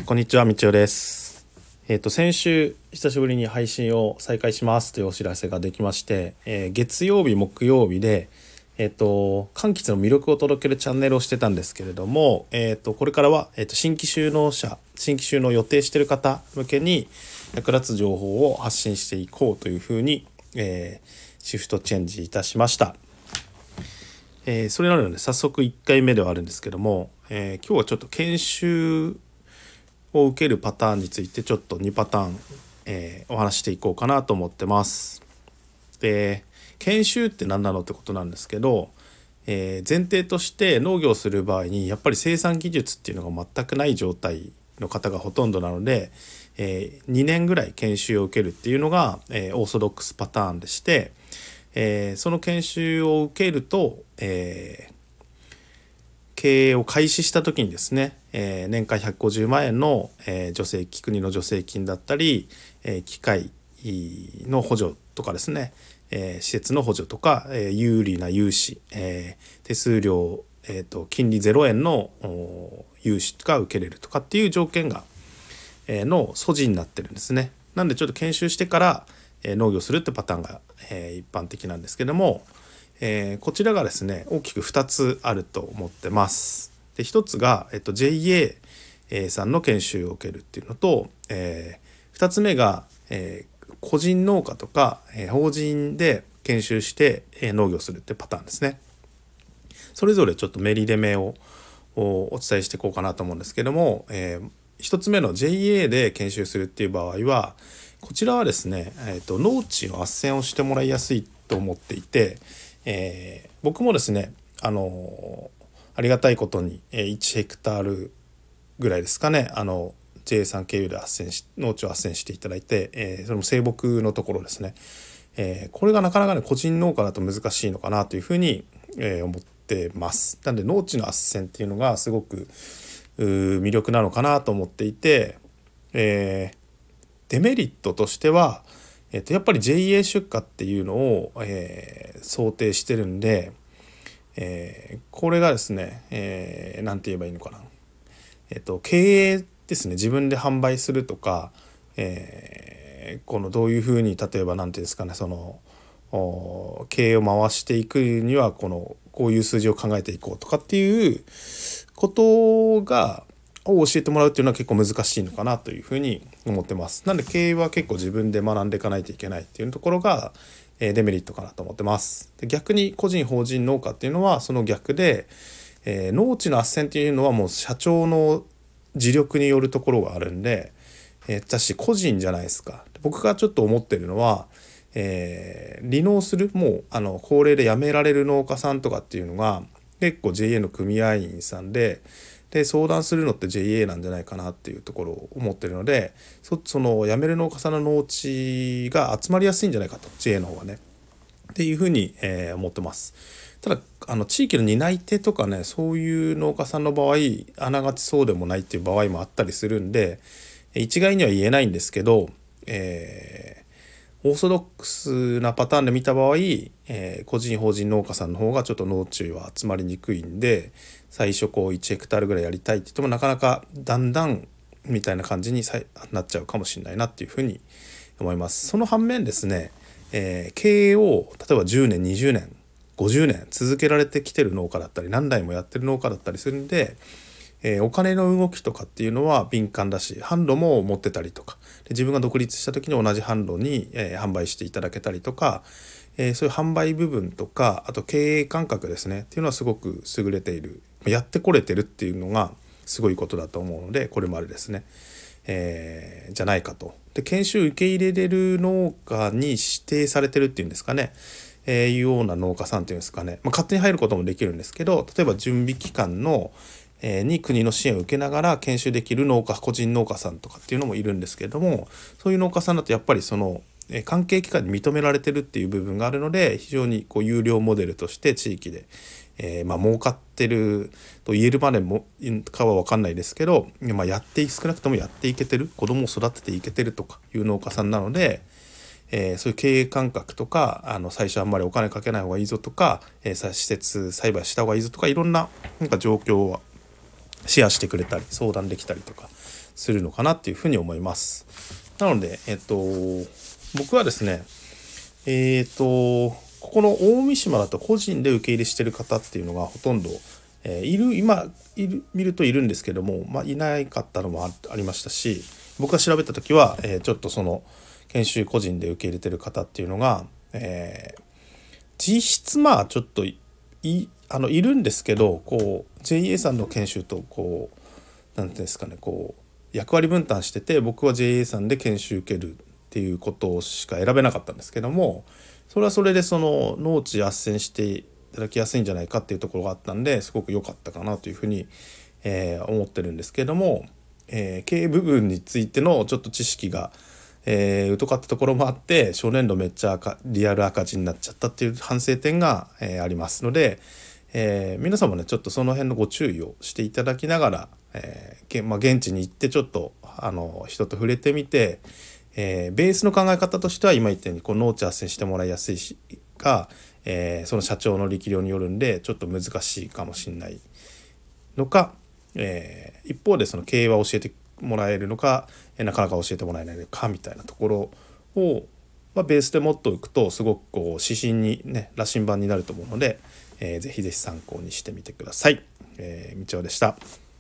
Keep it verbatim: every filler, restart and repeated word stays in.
こんにちは、みちおです。えっ、と先週久しぶりに配信を再開しますというお知らせができまして、えー月曜日木曜日でえっ、と柑橘の魅力を届けるチャンネルをしてたんですけれども、えっ、とこれからは、えー、と新規就農者新規就農を予定している方向けに役立つ情報を発信していこうというふうに、えーシフトチェンジいたしました。えーそれなので早速いっかいめではあるんですけども、えー今日はちょっと研修を受けるパターンについてちょっとにパターン、えーお話していこうかなと思ってます。で、研修って何なのってことなんですけど、えー前提として農業をする場合にやっぱり生産技術っていうのが全くない状態の方がほとんどなので、えーにねんぐらい研修を受けるっていうのが、えーオーソドックスパターンでして、えーその研修を受けると、えー経営を開始した時にですね、えー年間ひゃくごじゅうまん円の、えー助成金国の助成金だったり、えー機械の補助とかですね、えー施設の補助とか、えー有利な融資、えー手数料、えーと金利ゼロえんのお融資が受けれるとかっていう条件が、えーの素地になってるんですね。なんでちょっと研修してから、えー農業するってパターンが、えー一般的なんですけども、えーこちらがですね大きくふたつあると思ってます。でひとつが、えっと、ジェイエー さんの研修を受けるっていうのと、えー、ふたつめが、えー個人農家とか、えー法人で研修して、えー農業するってパターンですね。それぞれちょっとメリデメをおお伝えしていこうかなと思うんですけども、えー、ひとつめの ジェイエー で研修するっていう場合はこちらはですね、えーと農地の斡旋をしてもらいやすいと思っていて、えー僕もですねあのーありがたいことに、えーいちヘクタールぐらいですかね、あの ジェイエー さん経由で斡旋し農地を斡旋していただいて、えーそれも生木のところですね、えーこれがなかなかね個人農家だと難しいのかなというふうに、えー思ってます。なので農地の斡旋っていうのがすごくうー魅力なのかなと思っていて、えーデメリットとしては、えっと、やっぱり ジェイエー 出荷っていうのを、えー想定してるんで、えーこれがですね、えーなんて言えばいいのかな、えっと、経営ですね、自分で販売するとか、えーこのどういうふうに例えば何て言うんですかね、そのお経営を回していくにはこのこういう数字を考えていこうとかっていうことがを教えてもらうっていうのは結構難しいのかなというふうに思ってます。なんで経営は結構自分で学んでいかないといけないっていうところが、えーデメリットかなと思ってます。で逆に個人法人農家っていうのはその逆で、えー農地の斡旋っていうのはもう社長の自力によるところがあるんで、えー、だし個人じゃないですか。僕がちょっと思ってるのは、えー離農するもうあの高齢で辞められる農家さんとかっていうのが結構 ジェイエー の組合員さんでで相談するのって ジェイエー なんじゃないかなっていうところを思ってるので、そ, その辞める農家さんの農地が集まりやすいんじゃないかと ジェイエー の方がねっていうふうに、えー思ってます。ただあの地域の担い手とかね、そういう農家さんの場合あながちそうでもないっていう場合もあったりするんで一概には言えないんですけど、えーオーソドックスなパターンで見た場合、えー個人法人農家さんの方がちょっと農地は集まりにくいんで、最初こういちヘクタールぐらいやりたいって言ってもなかなかだんだんみたいな感じにさなっちゃうかもしれないなっていうふうに思います。その反面ですね、えー経営を例えばじゅうねんにじゅうねんごじゅうねん続けられてきてる農家だったり何代もやってる農家だったりするんで、えーお金の動きとかっていうのは敏感だし販路も持ってたりとかで自分が独立した時に同じ販路に、えー販売していただけたりとか、えーそういう販売部分とかあと経営感覚ですねっていうのはすごく優れている、やってこれてるっていうのがすごいことだと思うのでこれまでですね、えーじゃないかと。で研修受け入れれる農家に指定されてるっていうんですかね、えーいうような農家さんっていうんですかね、まあ、勝手に入ることもできるんですけど、例えば準備期間のえーに国の支援を受けながら研修できる農家個人農家さんとかっていうのもいるんですけれども、そういう農家さんだとやっぱりそのえー関係機関に認められてるっていう部分があるので非常にこう有料モデルとして地域で、えーまあ儲かってると言えるまでもかは分かんないですけど、まあ、やって少なくともやっていけてる子供を育てていけてるとかいう農家さんなので、えーそういう経営感覚とかあの最初あんまりお金かけない方がいいぞとか、えー、さ施設栽培した方がいいぞとかいろんななんか状況はシェアしてくれたり相談できたりとかするのかなっていうふうに思います。なので、えっと、僕はですね、えっと、ここの大三島だと個人で受け入れしてる方っていうのがほとんど、えーいる、今いる、見るといるんですけども、まあ、いなかったのも あ, ありましたし、僕が調べた時は、えーちょっとその研修個人で受け入れてる方っていうのが、えー実質まあちょっといいあのいるんですけど、こう ジェイエー さんの研修とこうなんていうんですかね、こう役割分担してて、僕は ジェイエー さんで研修受けるっていうことしか選べなかったんですけども、それはそれでその農地斡旋していただきやすいんじゃないかっていうところがあったんで、すごく良かったかなというふうに、えー思ってるんですけども、えー経営部分についてのちょっと知識がえー、疎かったところもあって、初年度めっちゃ赤リアル赤字になっちゃったっていう反省点が、えーありますので、えー皆さんもねちょっとその辺のご注意をしていただきながら、えーげまあ、現地に行ってちょっとあの人と触れてみて、えーベースの考え方としては今言ったようにこう農地斡旋してもらいやすいしが、えーその社長の力量によるんでちょっと難しいかもしれないのか、えー一方でその経営は教えてもらえるのか、えーなかなか教えてもらえないのかみたいなところを、まあ、ベースで持っておくとすごくこう指針にね羅針盤になると思うので、えーぜひぜひ参考にしてみてください。えー、みちおでした。